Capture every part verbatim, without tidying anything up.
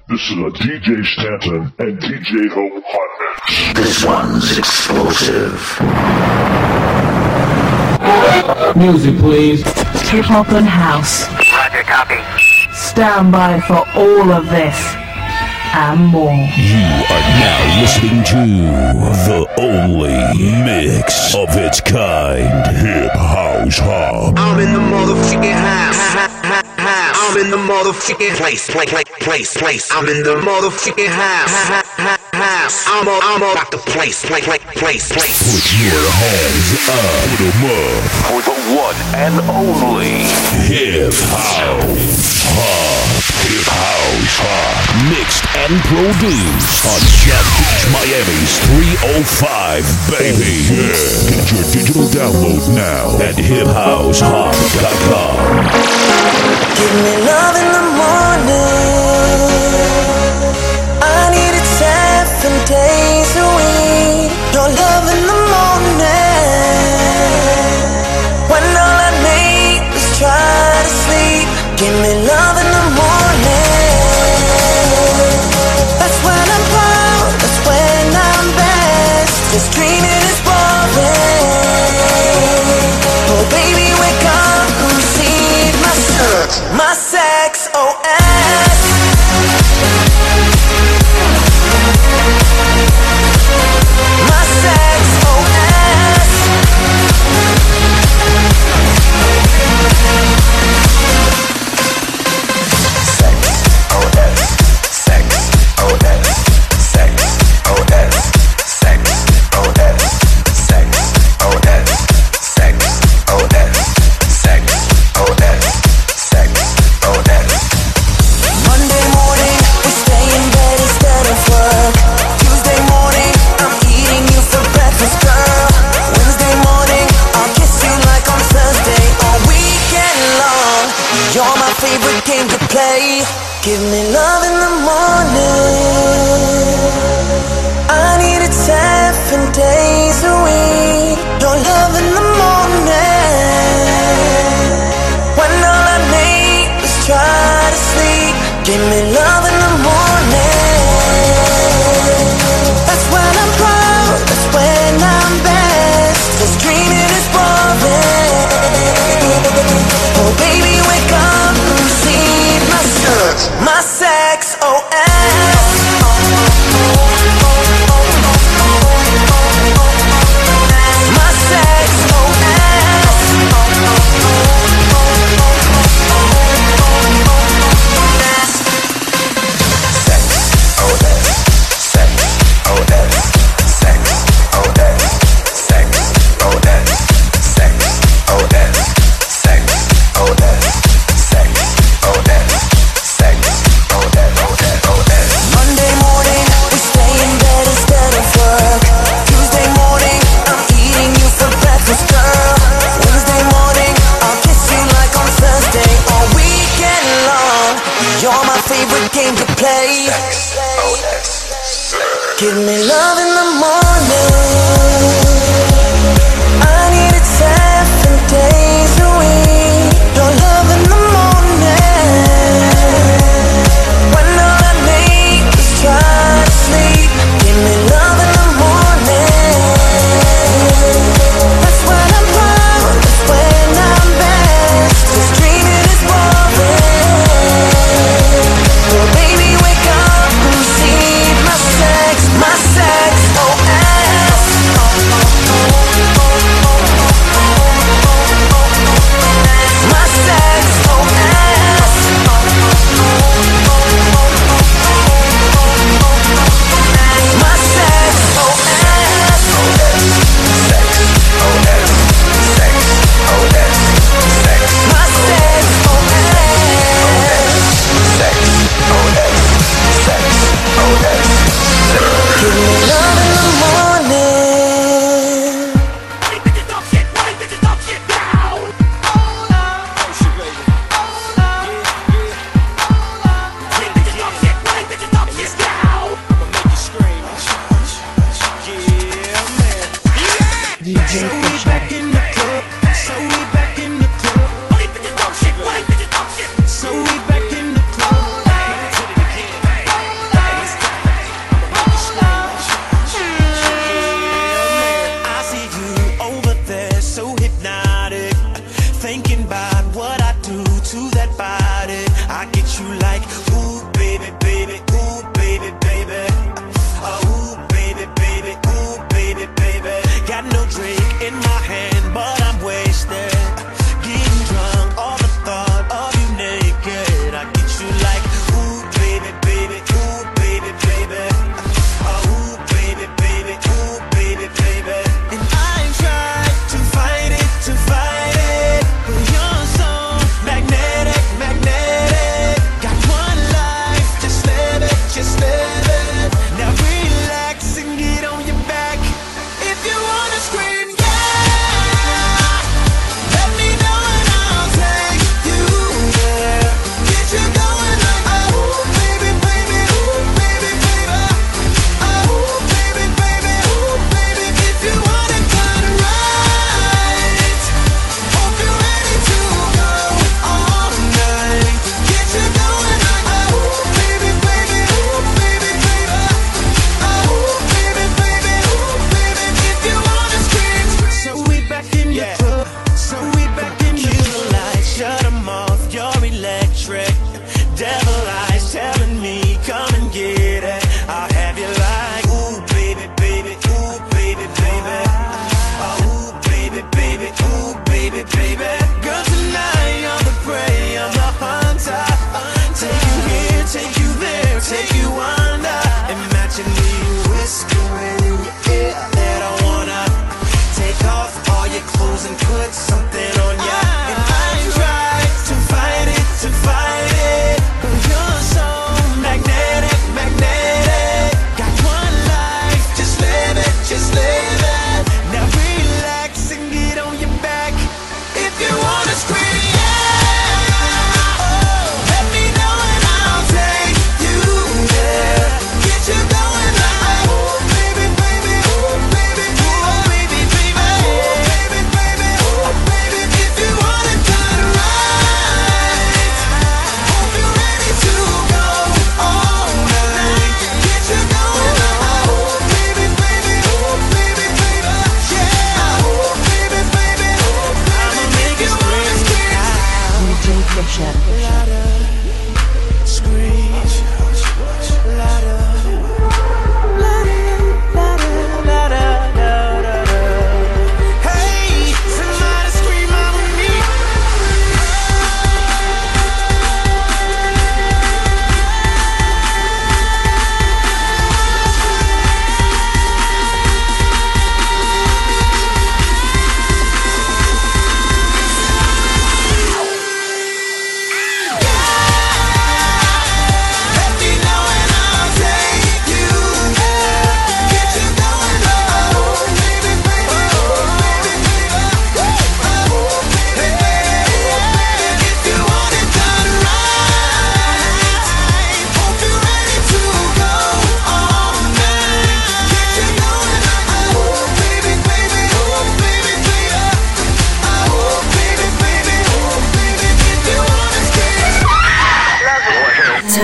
This is a D J Stanton and D J Hope Hot Mix. This one's explosive. Music, please. Hip hop and house. Roger, copy. Stand by for all of this and more. You are now listening to the only mix of its kind. Hip House Hop. I'm in the motherfucking house. I'm in the motherfucking place, place, place, place, place. I'm in the motherfucking house. I'm a, I'm about the place, place, place, place, place. Put your hands up, put 'em up For the one and only Hip House Hop. Hip House Hop. Mixed and produced on South Beach, Miami's three oh five, baby. Yeah. Get your digital download now at hip house hop dot com. Give me love in the morning. I need it seven days a week. Your love in the morning. When all I need is try to sleep. Give me love in the morning. That's when I'm proud. That's when I'm best. This dreaming is boring. Oh baby, wake up and receive my sex, my sex, oh S. My sex, oh S. Sex, oh S. Sex, oh S. Sex, oh S. Sex, oh S. Sex, oh S. Sex, oh S. Sex, oh S. Sex, oh S. Monday morning, we stay in bed instead of work. Tuesday morning, I'm eating you for breakfast, girl. Wednesday morning, I'll kiss you like on Thursday. All weekend long, you're my favorite game to play. Give me love in the morning. I need it seven days a week. Your love in the morning. When all I need is try to sleep. Give me love in the morning. That's when I'm proud. That's when I'm best. This dreaming is boring. Oh baby, wake up and receive my sex, my sex, oh S. My sex, oh S. Sex, oh S. Sex, oh S. Sex, oh S. Sex, oh S. Sex, oh S. Sex, oh S. Sex, oh S. Sex, oh S. Monday morning, we stay in bed instead of work. Tuesday morning, I'm eating you for breakfast, girl. Wednesday morning, I'll kiss you like on Thursday. All weekend long, you're my favorite game to play. Give me love in the morning. I need it seven days a week. Your love in the morning. When all I need is try to sleep. Give me love in the morning. That's when I'm proud. That's when I'm best. This dreaming is boring. Oh baby, wake up and receive my sex, my sex, oh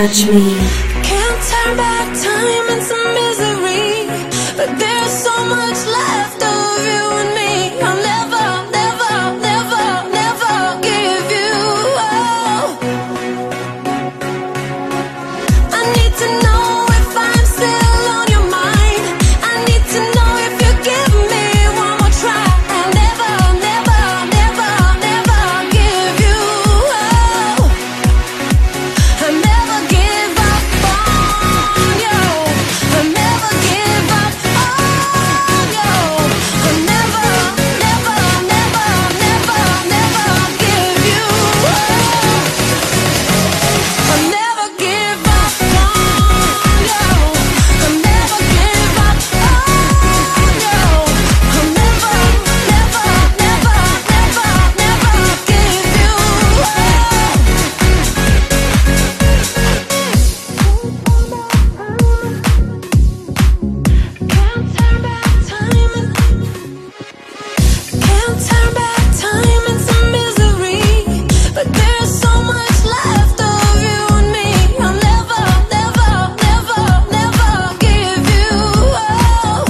touch me. Can't turn back time into misery, but there's so much left of you and me. I'll never, never, never, never give you up. I need to know if I'm still on your mind. I need to know if you give me one more try. I'll never, never, never, never give you up. I'll never give up on you. I'll never give up on you. I'll never, never, never, never, never give you up. I'll never give up on you. I'll never give up on you. I'll never, never, never, never, never give you up. Can't turn back time and can't turn back time into misery, but there's so much left of you and me. I'll never, never, never, never give you up.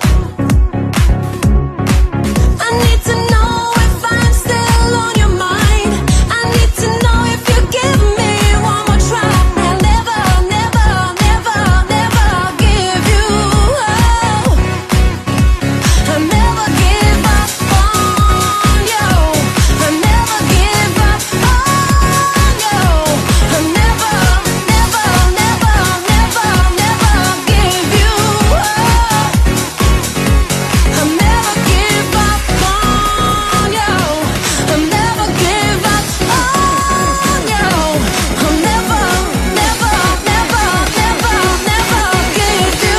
I need to know if I'm still on your mind. I need to know if you give me one more try. I'll never, never, never, never give you up. I'll never give up on you. I'll never give up on you. I'll never, never, never, never, never give you up. I'll never give up on you. I'll never give up on you. I'll never, never, never, never, never give you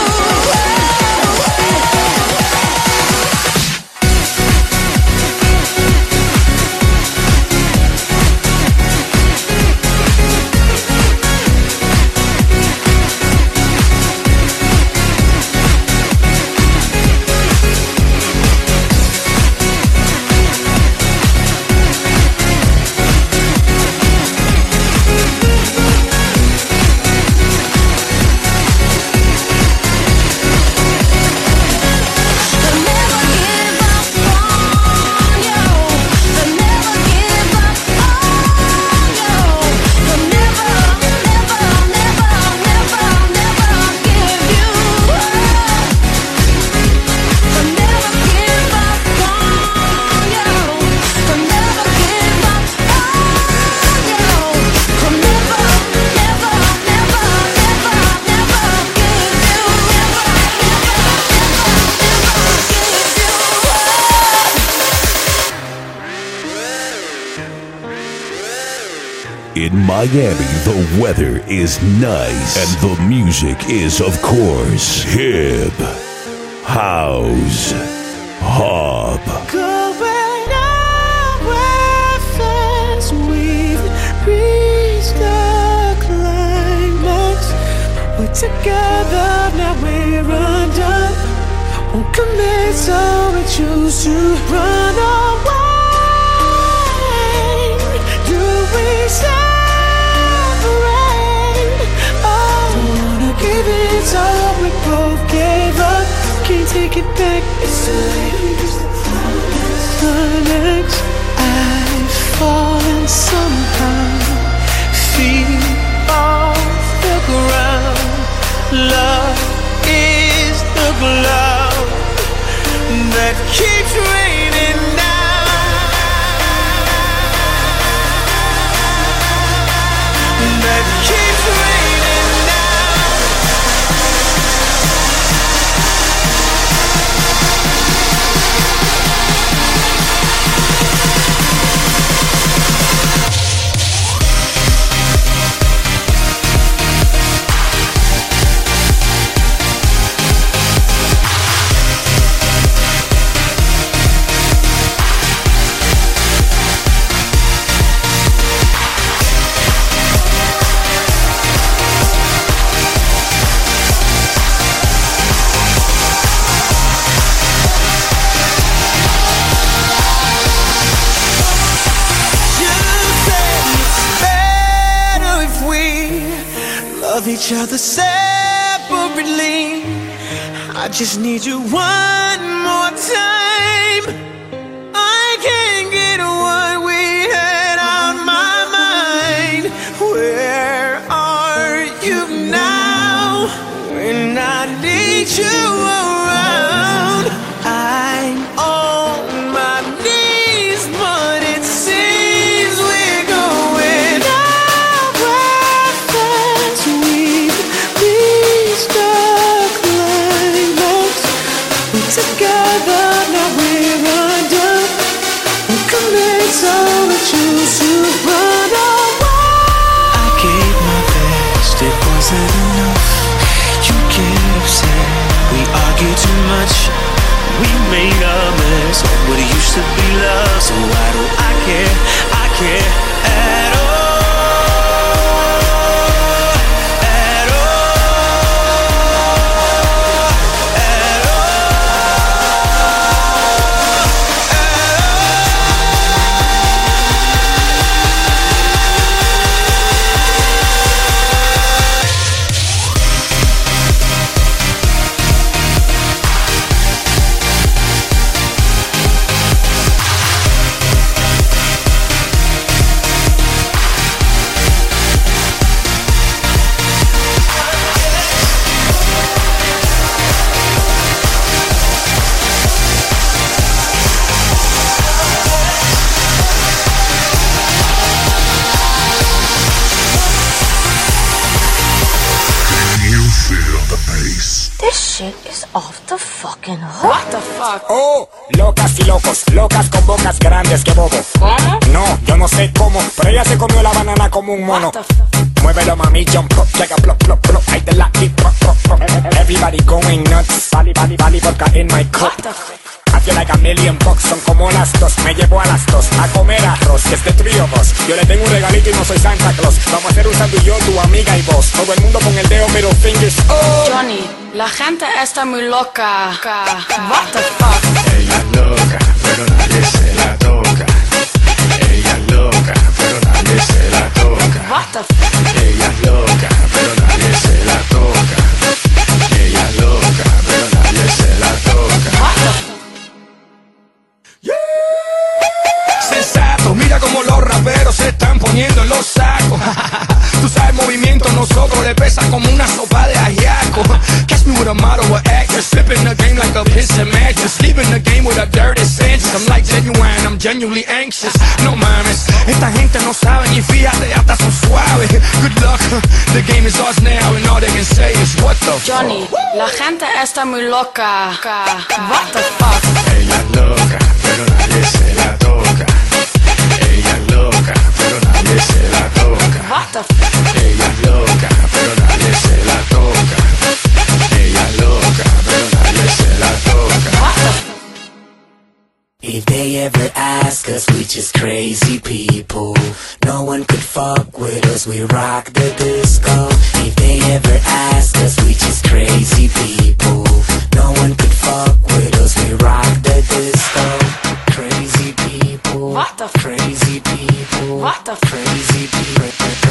I'll never give up on you. I'll never give up on you. I'll never, never, never, never, never give you up. I'll never give up on you. I'll never give up on you. I'll never, never, never, never, never give you up. In Miami, the weather is nice and the music is, of course, hip, house, hop. Going out where fast we've reached the climax. We're together, now we're undone. Won't commit, so we choose to run away. Do we separate? Oh, wanna give it all, we both gave up. Can't take it back, it's too late. The next I've fallen somehow, feet off the ground. Love is the glove that keeps raining down, that keeps raining down. each other separately. I just need you one more time. I can't get what we had on my mind. Where are you now? When I need you around, I'm on my knees, but it seems we're going nowhere fast. We've reached the climax. We're together, now we're undone. We commit, so we choose to run away. I gave my best, it wasn't enough. You get upset, we argue too much. We made a mess of what used to be love. So why do I care? I care at all. At all. At This shit is off the fucking hook. What the fuck? Oh, locas y locos, locas con bocas grandes que bobo. ¿Cómo? No, yo no sé cómo, pero ella se comió la banana como un mono. Muévelo mami, jump up, llega plop, plop, plop, hay de la y plop, plop, plop. Everybody going nuts, vali, vali, vali, vodka in my cup. I feel like a million bucks, son como las dos. Me llevo a las dos a comer arroz, que es de three of us. Yo le tengo un regalito y no soy Santa Claus. Vamos a hacer un sándwich yo, tu amiga y vos. Todo el mundo con el dedo middle fingers. Oh. Johnny, la gente está muy loca. What the fuck? Ella es loca, pero nadie se la toca. Ella es loca, pero nadie se la toca. What the fuck? Ella es loca, pero nadie se la toca. Ella es loca, pero nadie se la toca. What the fuck? Sensato, mira como los raperos se están poniendo en los sacos. Tú sabes, movimiento nosotros le pesa como una sopa de ajiaco. Catch me with a model or actor, slipping the game like a piss and mattress, leaving the game with a dirty sense. I'm like genuine, I'm genuinely anxious. No mames, esta gente no sabe ni fíjate, hasta son suaves. Good luck, the game is ours now and all they can say is what the Johnny, fuck. la gente está muy loca. What the fuck? Ella es loca, pero nadie se la toca. Ella es loca, pero nadie se la toca. What the fuck? Ella es loca, pero nadie se la toca. Ella es loca, pero nadie se la toca. What the fuck? If they ever ask us, we just crazy people. No one could fuck with us, we rock the disco. If they ever ask us, we just crazy people. No one could fuck with us, we rock the disco. Crazy people. What the f- Crazy people. What the f- Crazy people.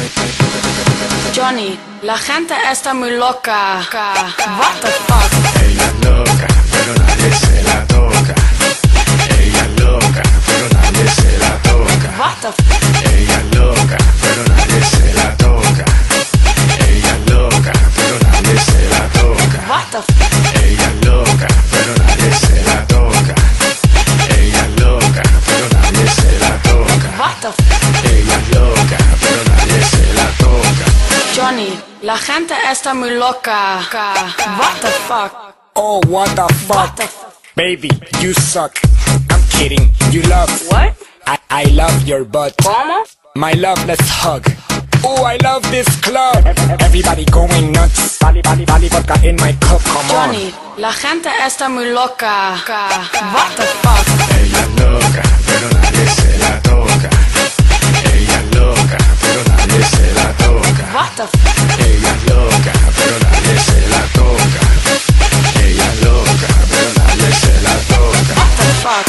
Johnny, la gente está muy loca. What the fuck? Ella es loca, pero nadie se la toca. Ella es loca, pero nadie se la toca. What the f- Ella es loca, pero nadie se la toca. Ella es loca, pero nadie se la toca. What the f- Ella es loca, pero nadie se la toca. Ella es loca, pero nadie se la toca. What the f- Ella es loca, pero nadie se la toca. Johnny, la gente está muy loca. What the fuck? Oh, what the fuck? What the f- Baby, you suck. I'm kidding, you love. What? I, I love your butt. ¿Cómo? My love, let's hug. Oh, I love this club. Everybody going nuts. Vali, vali, vali, vodka in my cup, come Johnny, on. la gente está muy loca. What the fuck? Ella es loca, pero nadie se la toca. Ella es loca, pero nadie se la toca. What the f- Ella es loca, pero nadie se la toca. Ella es loca, pero nadie se la toca. What the fuck?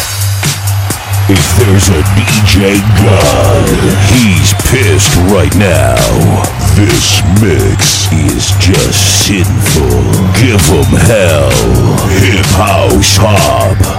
If there's a D J God, he's pissed right now. This mix is just sinful. Give 'em hell. Hip House Hub.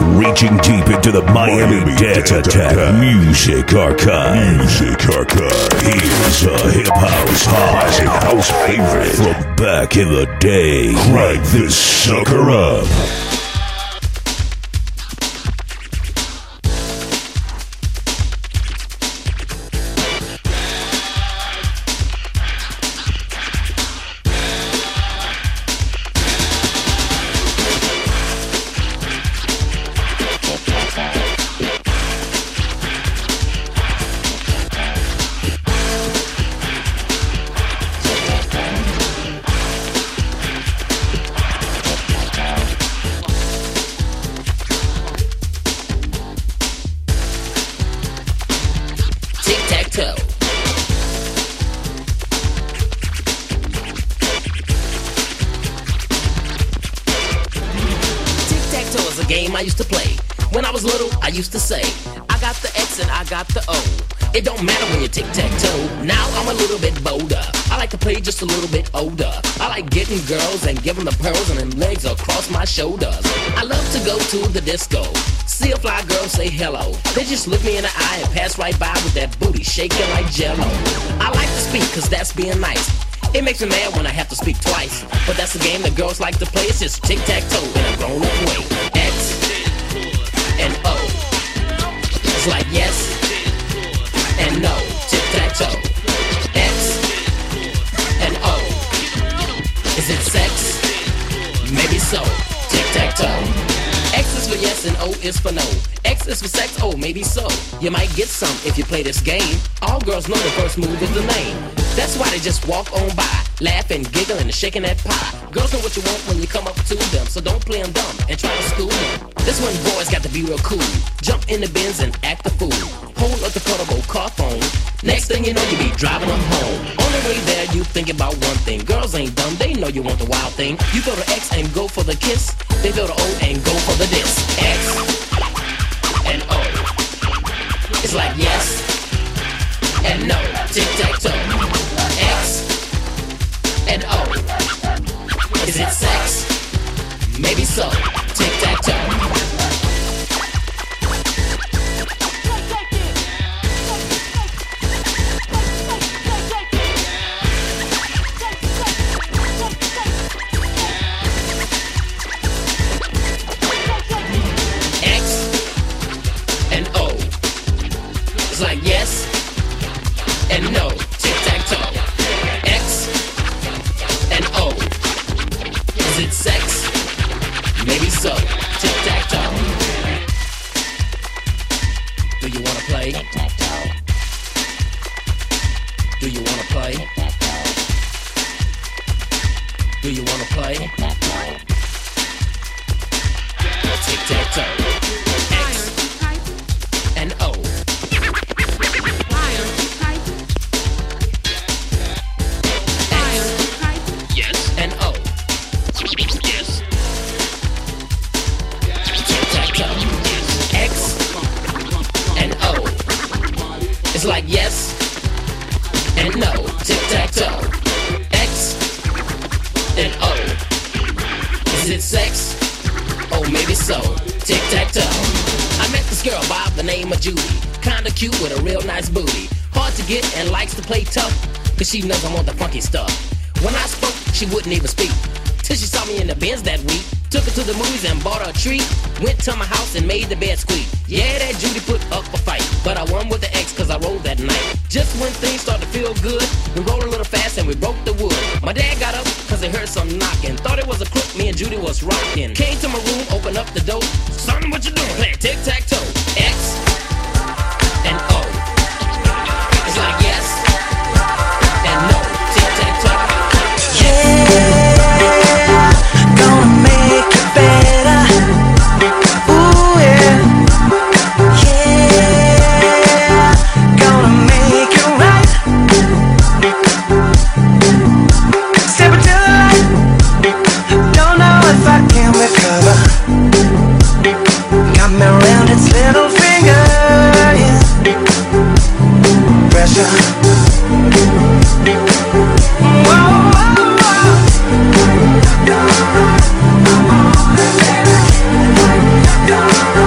Reaching deep into the Miami, Miami Data Tech Music Archive. Music Archive. Here's a hip house classic house favorite from back in the day. Crank this sucker up. I used to play. When I was little, I used to say, I got the X and I got the O. It don't matter when you tic-tac-toe. Now I'm a little bit bolder. I like to play just a little bit older. I like getting girls and giving the pearls and them legs across my shoulders. I love to go to the disco. See a fly girl say hello. They just look me in the eye and pass right by with that booty shaking like jello. I like to speak cause that's being nice. It makes me mad when I have to speak twice. But that's a game that girls like to play. It's just tic-tac-toe in a grown-up way. X and O. It's like yes and no. Tic-tac-toe. X and O. Is it sex? Maybe so. Tic-tac-toe. X is for yes and O is for no. X is for sex, oh maybe so. You might get some if you play this game. All girls know the first move is the name. That's why they just walk on by, laughing, giggling, and shaking that pie. Girls know what you want when you come up to them, so don't play them dumb and try to school them. This one boys got to be real cool. Jump in the bins and act the fool. Hold up the portable car phone. Next thing you know, you be driving them home. On the way there, you think about one thing. Girls ain't dumb, they know you want the wild thing. You go to X and go for the kiss. They go to O and go for the diss. X and O. It's like yes and no. Tic-tac-toe. X and O. Is it sex? Maybe so. Tic-tac-toe. It's like yes and no. Tic-tac-toe. X and O. Is it sex? Maybe so. Tic-tac-toe. Do you wanna play? Tic-tac-toe. Do you wanna play? Tic-tac-toe. Do you wanna play? Tic-tac-toe. Tic-tac-toe. X and O. Yes and O. Yes. Tic-tac-toe. X and O. It's like yes and no. Tic-tac-toe. X and O. Is it sex? Oh, maybe so. Tic-tac-toe. I met this girl by the name of Judy. Kinda cute with a real nice booty. Hard to get and likes to play tough, cause she knows I want the funky stuff. When I spoke, she wouldn't even speak, till she saw me in the Benz that week. Took her to the movies and bought her a treat. Went to my house and made the bed squeak. Yeah, that Judy put up a fight, but I won with the X cause I rolled that night. Just when things started to feel good, we rolled a little fast and we broke the wood. My dad got up cause he heard some knocking. Thought it was a crook, me and Judy was rocking. Came to my room, opened up the door. Son, what you doing? Play tic-tac-toe. X and O. It's like yes and no. Tic-tac-toe. Yeah, gonna make it better. Ooh yeah, yeah, gonna make it right. Step into the light. Don't know if I can recover. Got me around its little finger, yeah. Pressure. Whoa, whoa, whoa.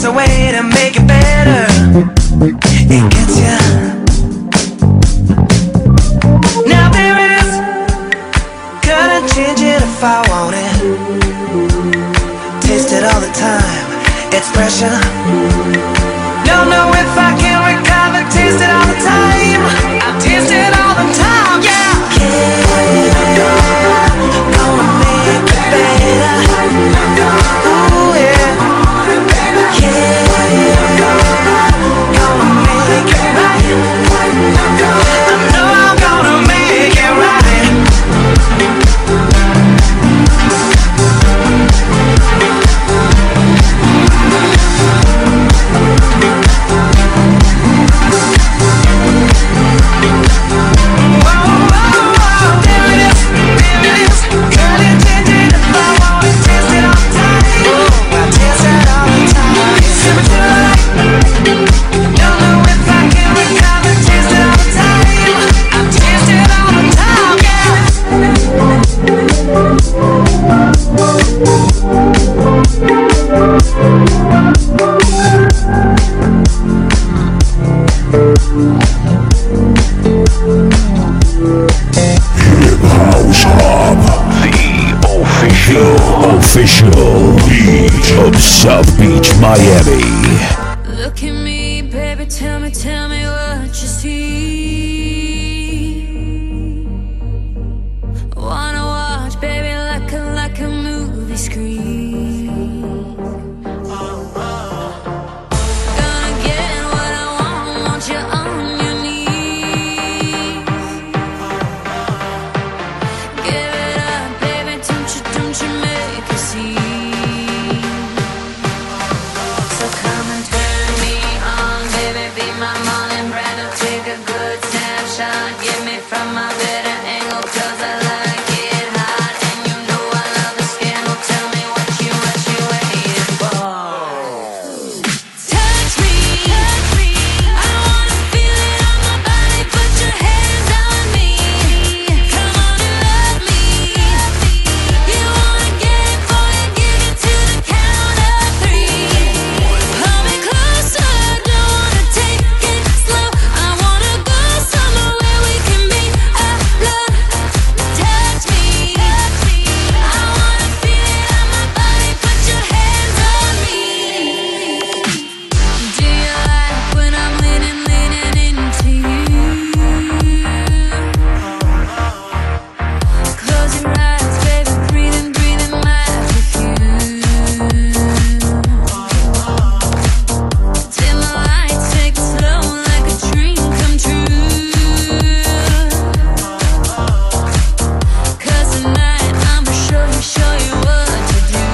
there's a way to make it better. It gets ya. Now there it is. Couldn't change it if I want it. Taste it all the time. It's pressure. Don't know if I can recover. Taste it all the time. I taste it all the time. Yeah. Yeah. Gonna make it better. Ooh yeah. Yeah. Gonna make it right. I know I'm gonna make it right. Official beat of South Beach, Miami. Look at me, baby, tell me, tell me what you see. Wanna watch, baby, like a, like a movie screen. Gonna get what I want, want you on your knees. Give it up, baby, don't you, don't you make a scene. So come and turn me on, baby, be my Marlon Brando. Take a good snapshot, get me from my better angle, cause I like it hot. And you know I love the scandal, tell me what you, what you waiting for. Touch me, touch me, I wanna feel it on my body, put your hands on me. Come on and love me. You wanna get it, boy, give it to the count of three. Pull me closer, don't wanna take it slow. I wanna go somewhere where we can be alone. Touch me, touch me, I wanna feel it on my body, put your hands on me. Do you like when I'm leaning, leaning into you? Close your eyes, baby, breathing, breathing my perfume. Dim the lights, take it slow like a dream come true. Cause tonight I'ma show you, show you what to do.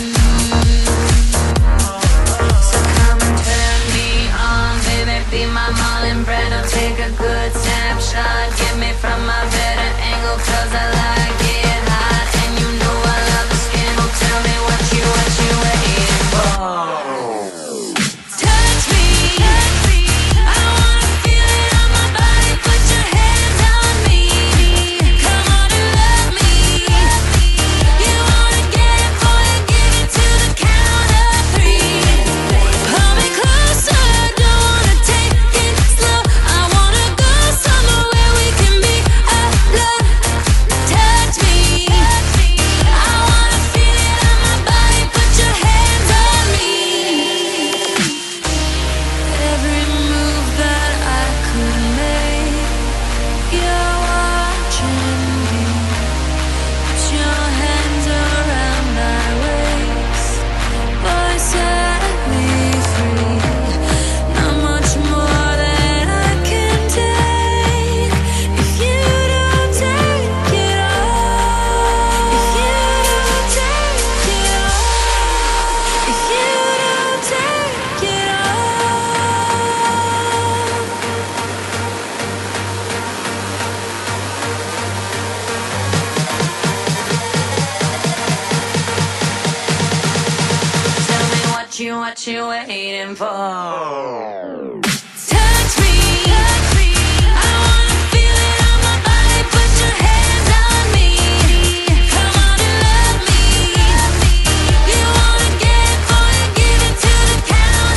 So come and turn me on, baby, be my Marlon Brando. Take a good snapshot, get me from my better angle, cause I like it hot. And you know I love the scandal, tell me what you, what you waiting for. Touch me, touch me, I wanna feel it on my body, put your hands on me. Come on and love me. You wanna get it, boy, give it to the count of three. Pull me closer, don't wanna take it slow. I wanna go somewhere where we can be alone. Touch me, I wanna feel it on my body, put your hands on me. Every move that I could make, you're watching me. Put your hands around my waist, boy, set me free. Not much more that I can take if you don't take it all. If you don't take it all. If you don't take it all. Tell me what you, what you waiting for. Touch me, touch me, I wanna feel it on my body, put your hands on me. Come on and love me. You wanna get it, boy, give it to the count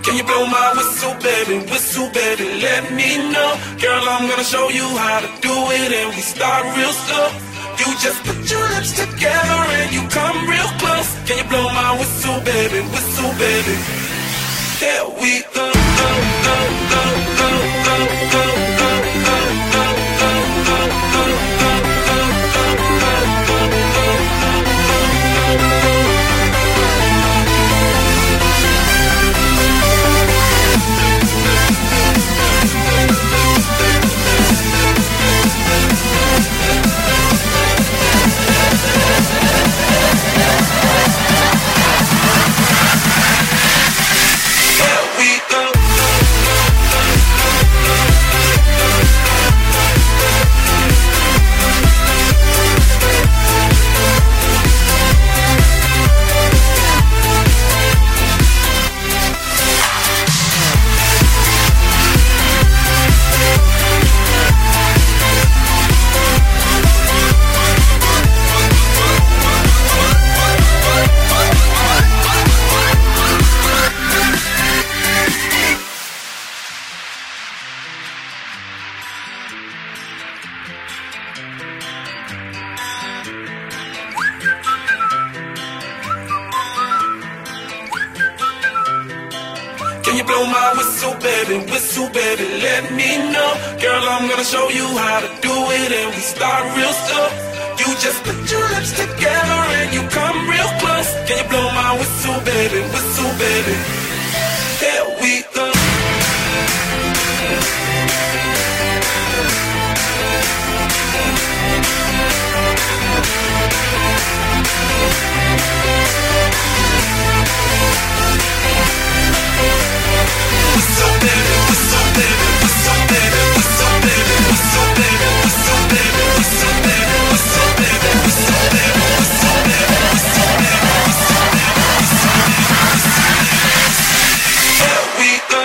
Can you blow my whistle, baby, whistle, baby, let me know. Girl, I'm gonna show you how to do it, and we start real slow. You just put your lips together and you come real close. Can you blow my whistle, baby, whistle, baby? Here we go, go, go, go, go, go, go, go, go, go, go, go, go, go, whistle, baby, let me know. Girl, I'm gonna show you how to do it, and we start real slow. You just put your lips together and you come real close. Can you blow my whistle, baby, whistle, baby? Here we go. Whistle, baby, whistle, baby, whistle, baby, whistle, baby, whistle, baby, whistle, baby, whistle, baby, whistle, baby, whistle, baby, whistle, baby, whistle, baby, whistle, baby, here we go.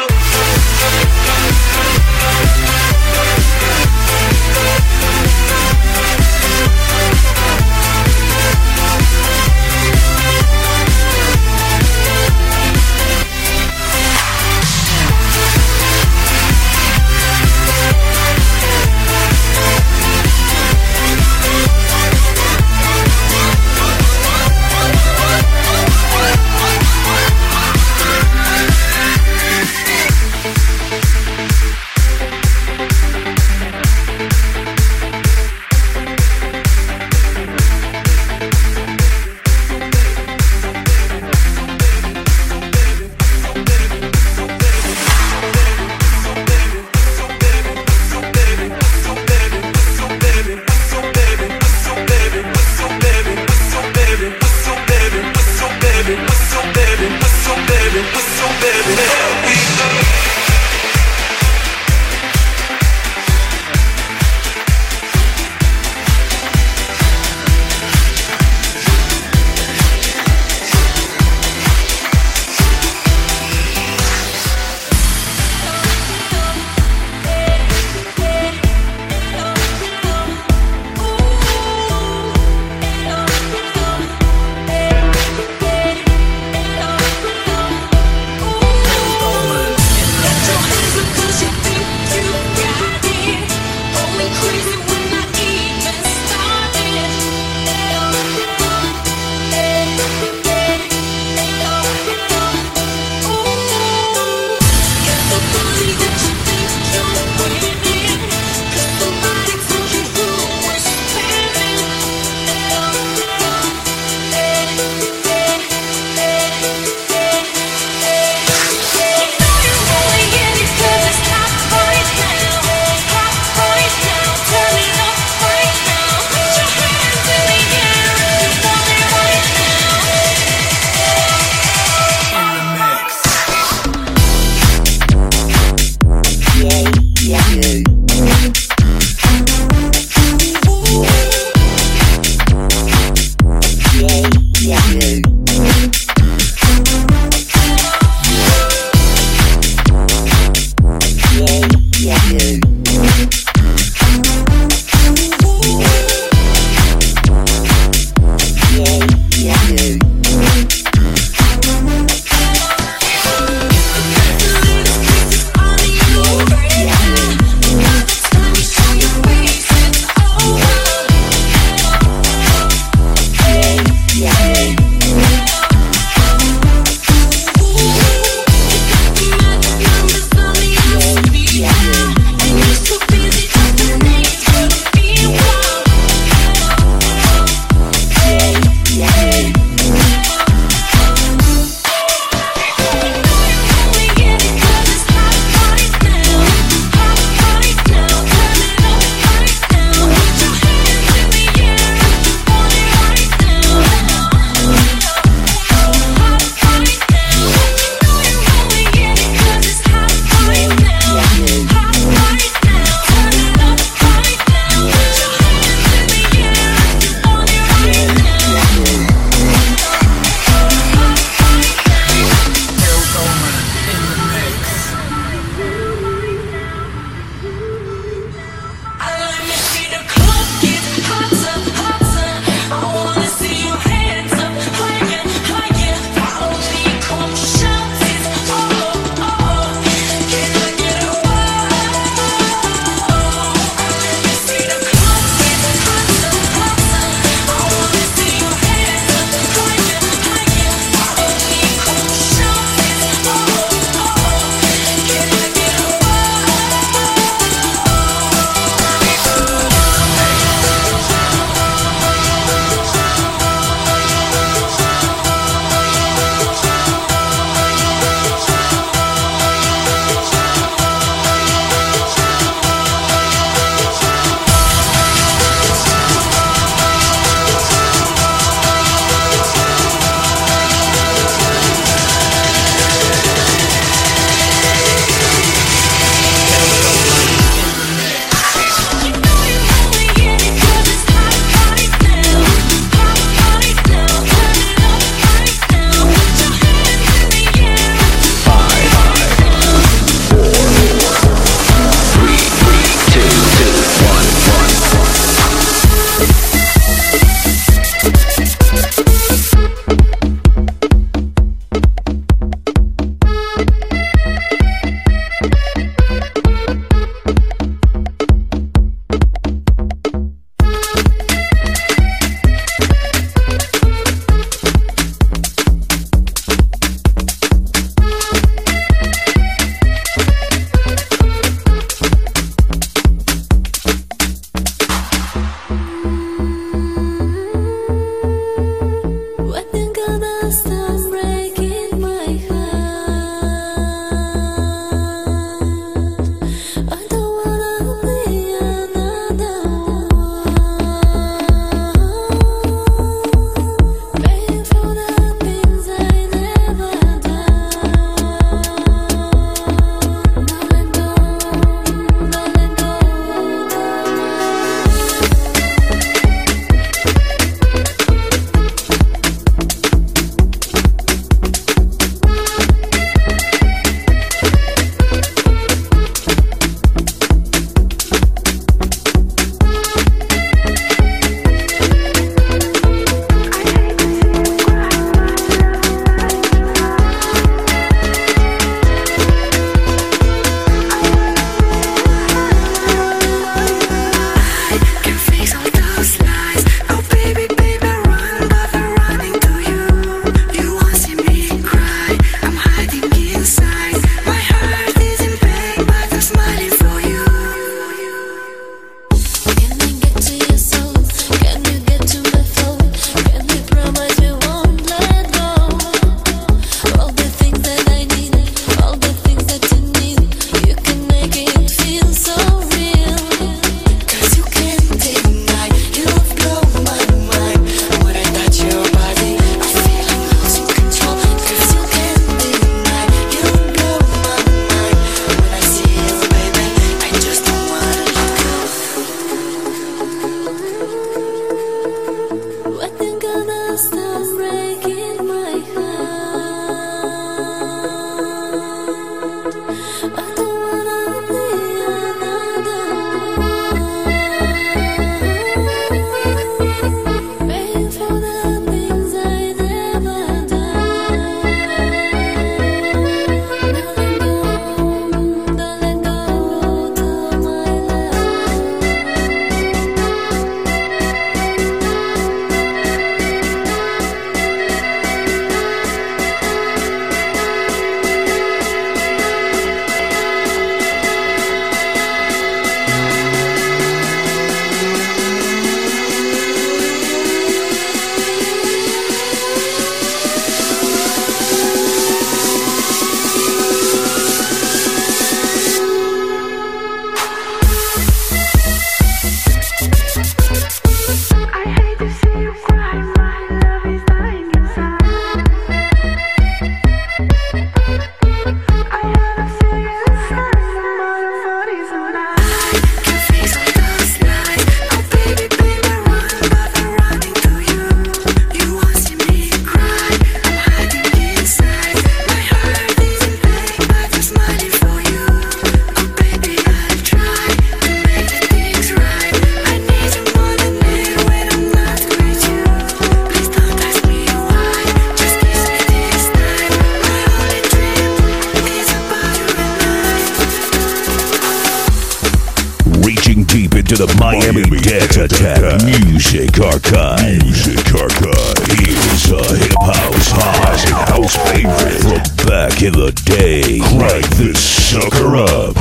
the Miami Dance Attack Music Archive. Music Archive. Here's a hip house classic house favorite from back in the day. Crank this sucker up.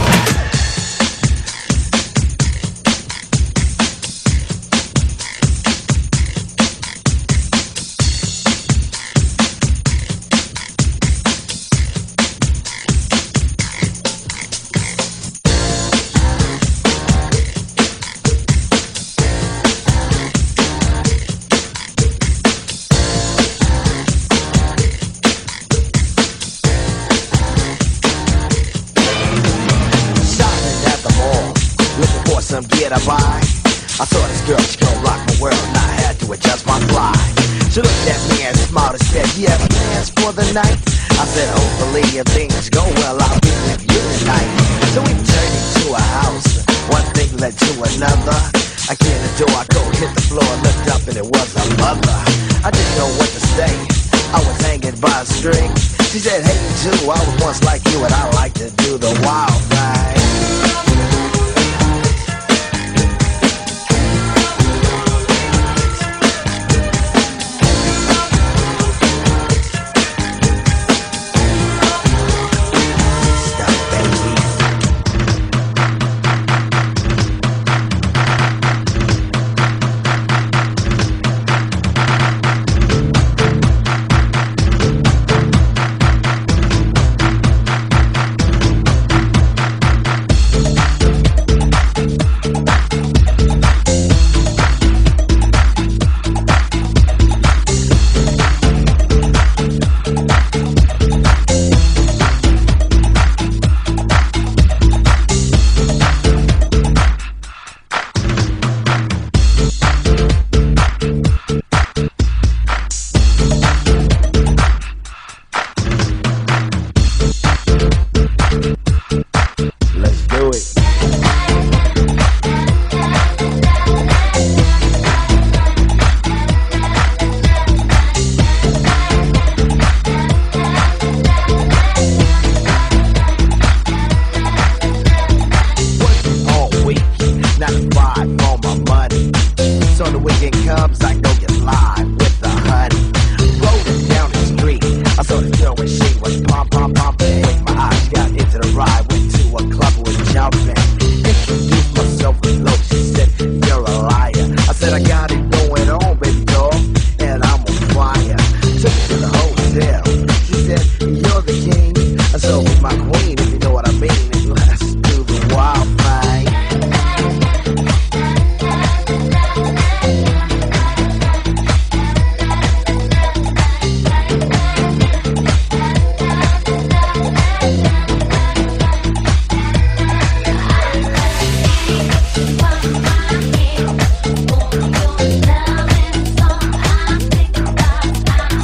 Some gear to buy. I saw this girl, she gon' rock my world, and I had to adjust my fly. She looked at me and smiled and said, "You have plans for the night?" I said, "Hopefully if things go well, I'll be with you tonight." So we turned into a house. One thing led to another. I get in the door, I go hit the floor, looked up, and it was a mother. I didn't know what to say. I was hanging by a string. She said, "Hey, you too, I was once like you, and I like to do the wild thing."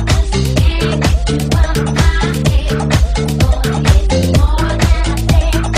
More than a thing.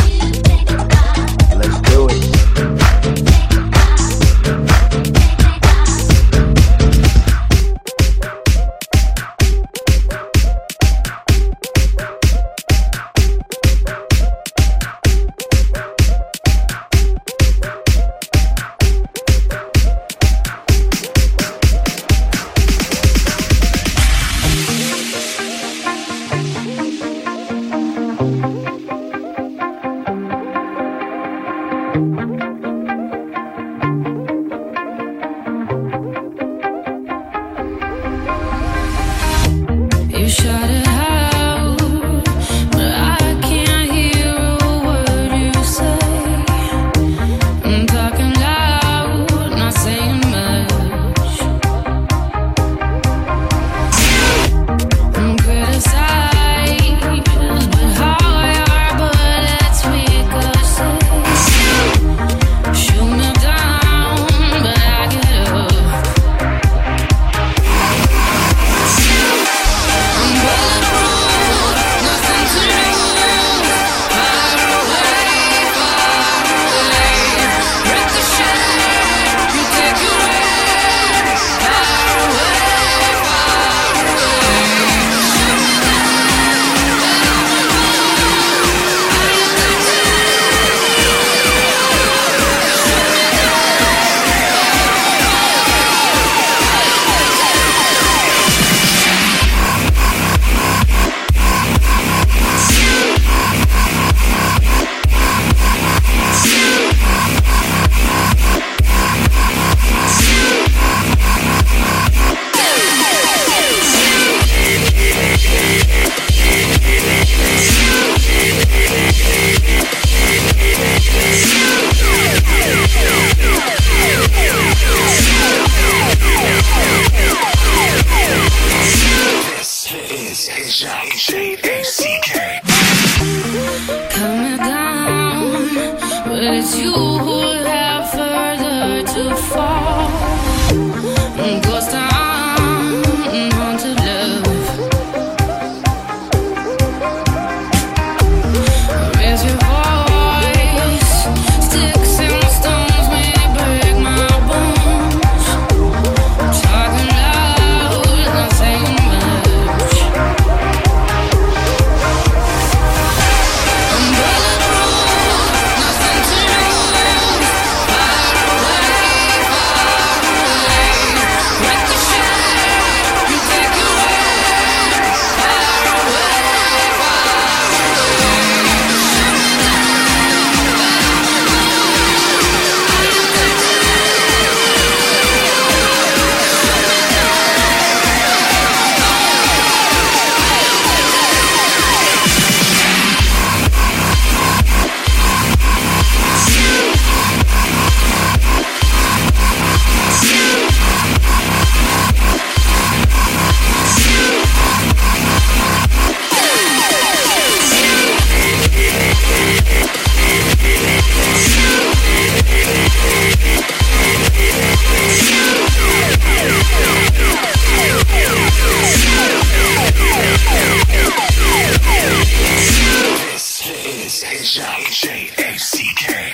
is H J A C K.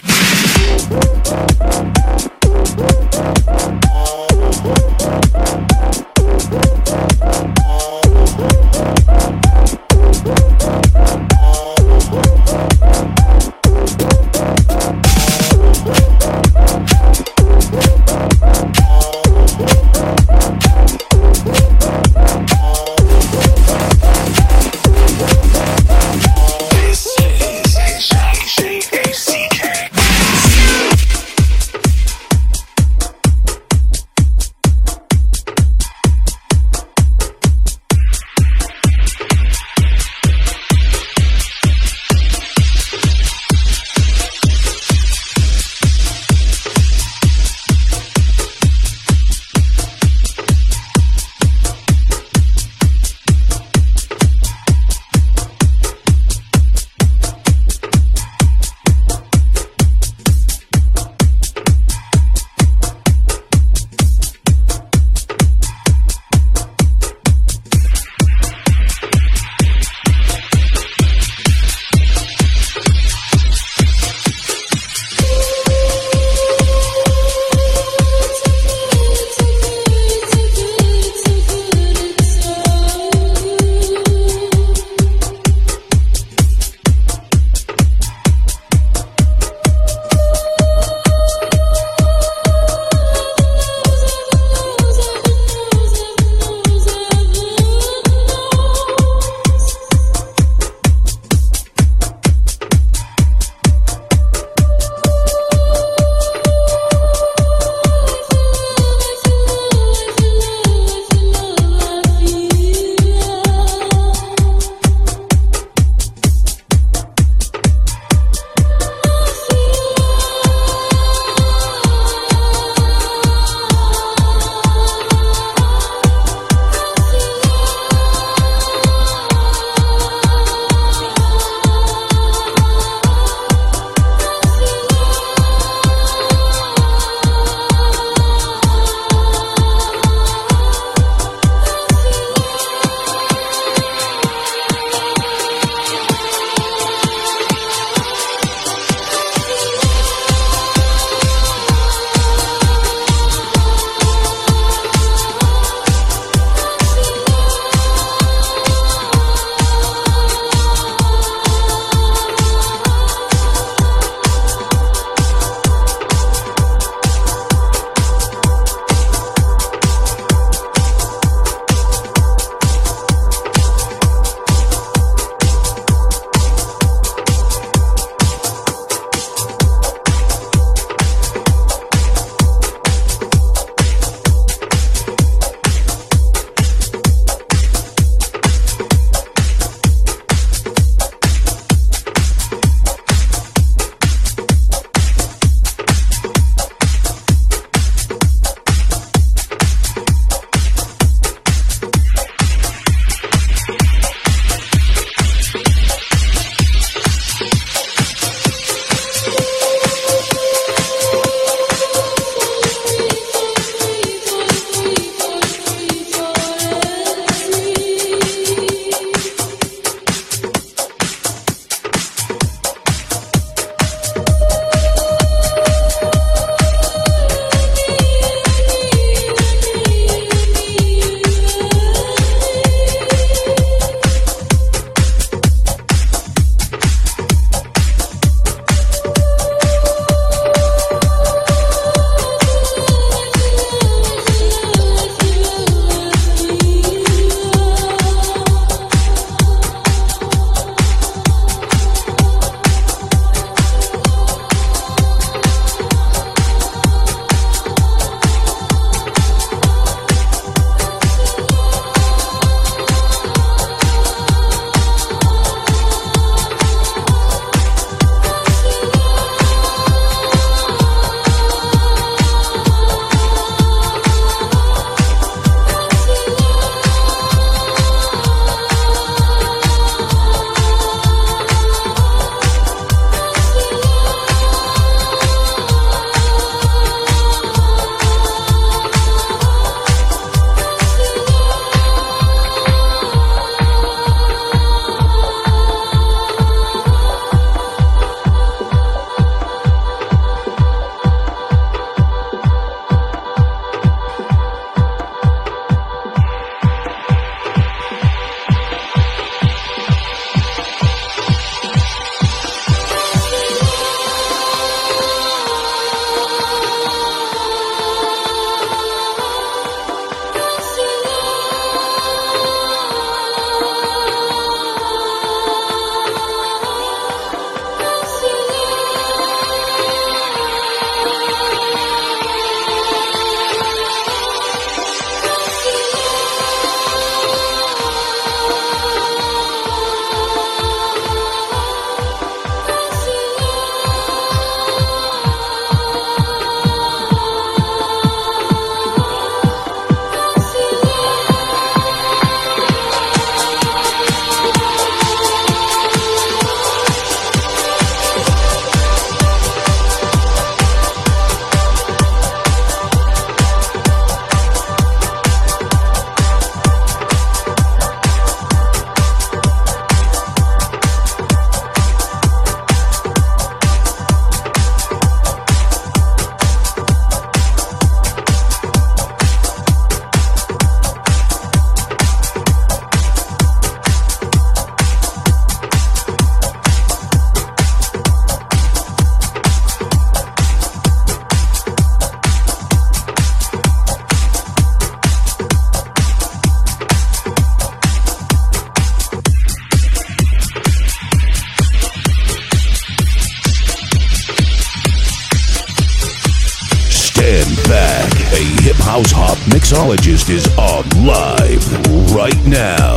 and back. A hip house hop mixologist is on live right now.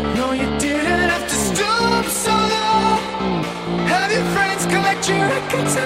Collect your records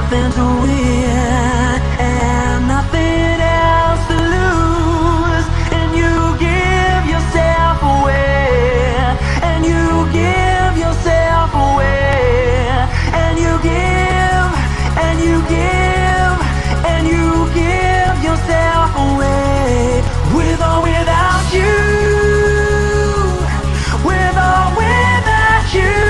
nothing to win and nothing else to lose, and you give yourself away, and you give yourself away, and you give, and you give, and you give yourself away, with or without you, with or without you.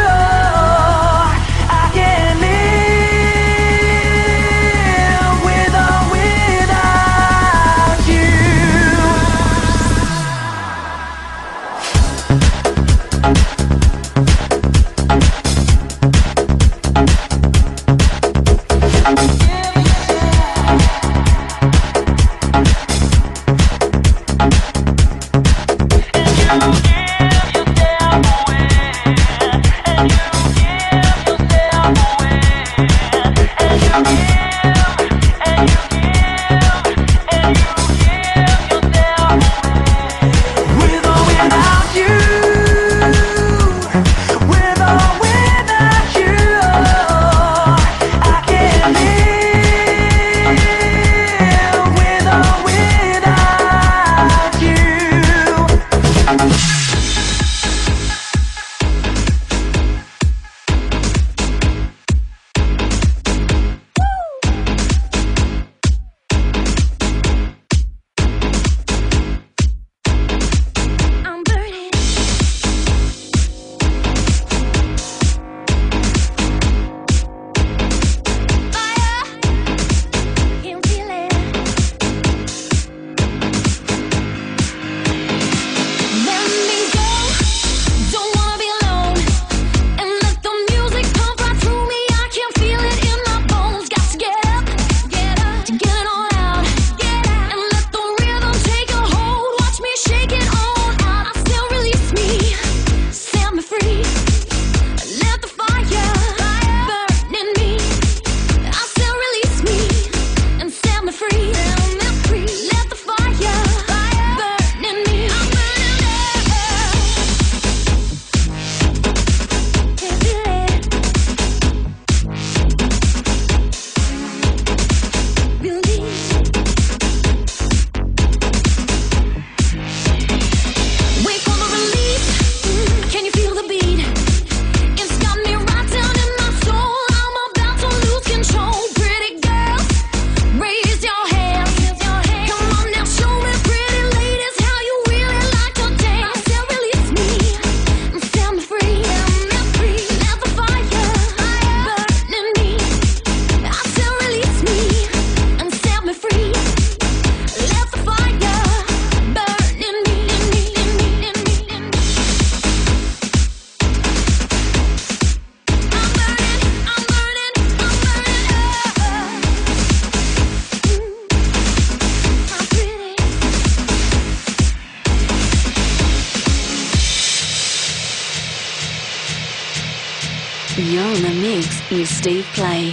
You're in the mix with Steve Play.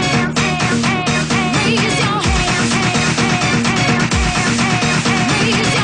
Raise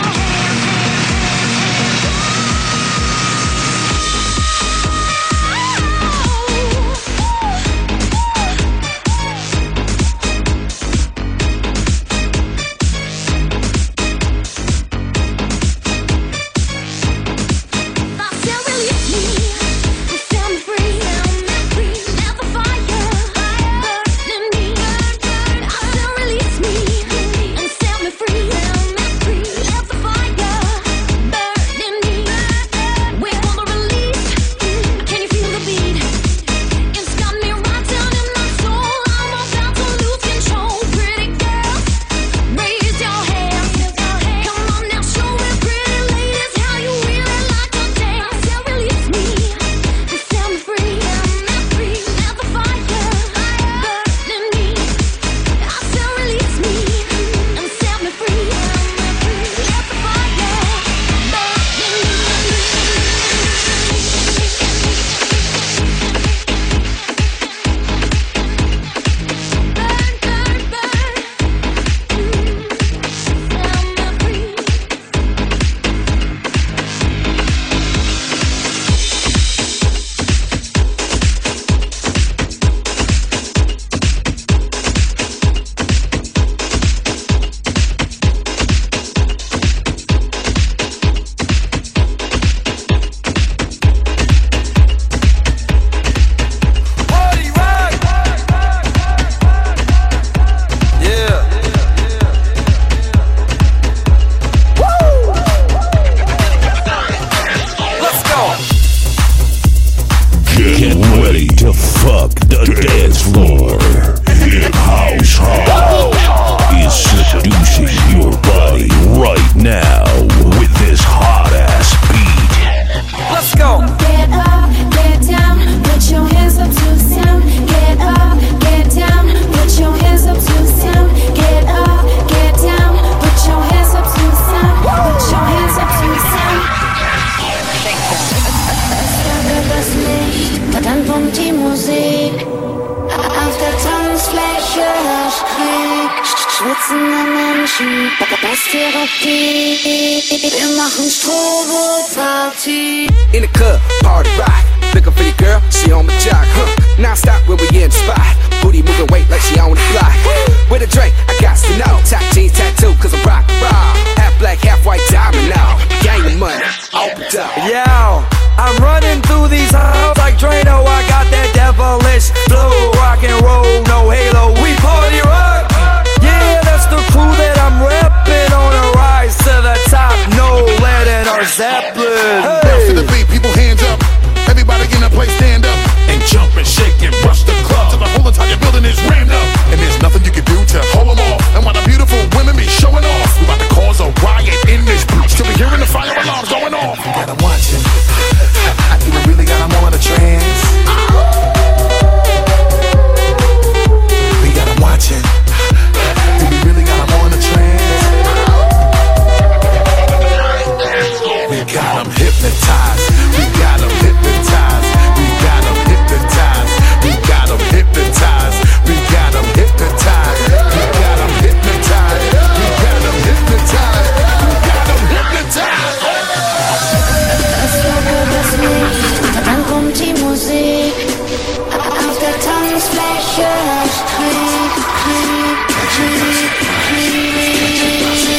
Menschen, Basstherapie. Wir machen Strobo-Party. In the club, party rock. Looking for your girl, she on the jock, huh? Non-stop when we in the spot. Booty moving weight like she on the block. With a Drake, I got to know. Top jeans tattoo, cause I'm rock raw. Half black, half white diamond now. Gang of money, open up. Yo, I'm running through these halls like Drano. I got that devilish flow. Rock and roll, no halo. We party rock. Yeah, that's the crew that I'm repping. On a rise to the top. No lead in our Zeppelin. Hey. Bounce to the beat, people hands up. Everybody in the place stand up and jump and shake and rush the club till the whole entire building is rammed up. And there's nothing you can do to hold them off. And while the beautiful women be showing off, we about to cause a riot in this bitch. Till we hearing the fire alarms going off. We got them watching. I think we really got them on a trance. We got them watching. Think we really got them on a trance. We got them hypnotized. We got them hypnotized. We got them hypnotized. We got them hypnotized. We got them hypnotized. We got them hypnotized. We got them hypnotized. We got them hypnotized. Das Logo, das Licht, dann kommt die Musik. Auf der Tanzfläche Krieg, Krieg, Krieg, Krieg.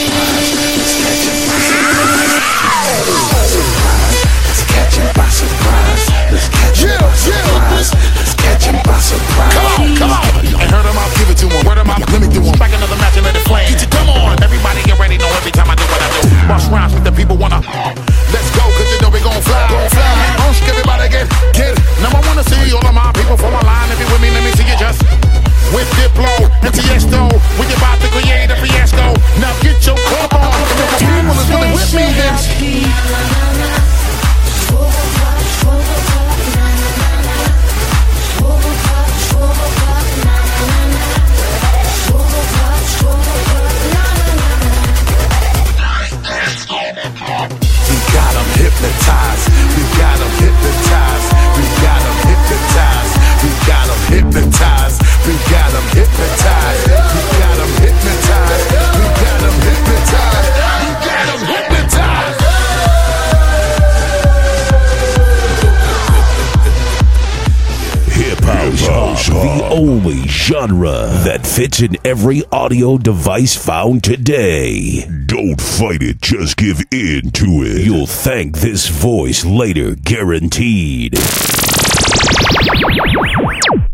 Let's catch him by surprise. Let's catch him by surprise. Let's catch him by surprise. Come on, come on. I heard him, I'll give it to him. Word him out, let me do him. Back another match and let it flame. Get you, come on. Everybody get ready, know every time I do what I do. Bust rhymes with the people wanna. Let's go, cause you know we gon' fly. Gon' fly. Hush, everybody get, get it. Now I wanna see all of my people from a line. If you with me, let me see you just. With Diplo and Tiesto, we about to create a fiasco. Now get your club on. If the people is really with me, then. We got them hypnotized. We got them hypnotized. We got them hypnotized. We got them hypnotized. We got them hypnotized. We got them hypnotized. We got them hypnotized. We got them hypnotized. Hip house, the only genre that fits in every audio device found today. Don't fight it, just give in to it. You'll thank this voice later, guaranteed.